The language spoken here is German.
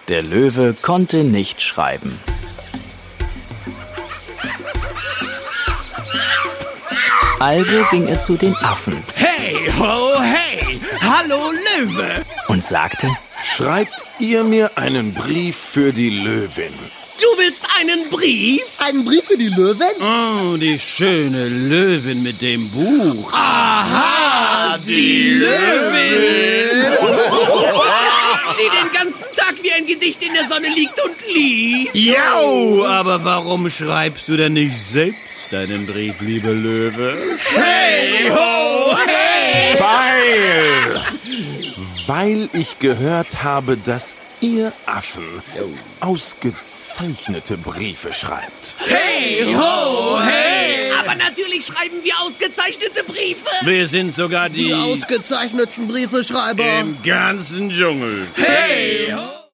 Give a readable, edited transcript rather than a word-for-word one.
Der Löwe konnte nicht schreiben. Also ging er zu den Affen. Hey, ho, hey! Hallo, Löwe! Und sagte: Schreibt ihr mir einen Brief für die Löwin? Du willst einen Brief? Einen Brief für die Löwin? Oh, die schöne Löwin mit dem Buch. Aha, die Löwin! Die den ganzen Tag wie ein Gedicht in der Sonne liegt und liest. Ja, aber warum schreibst du denn nicht selbst deinen Brief, liebe Löwe? Hey, ho, hey! Weil ich gehört habe, dass ihr Affen ausgezeichnete Briefe schreibt. Hey, ho, hey! Aber natürlich schreiben wir ausgezeichnete Briefe. Wir sind sogar Die ausgezeichneten Briefeschreiber. im ganzen Dschungel. Hey, ho!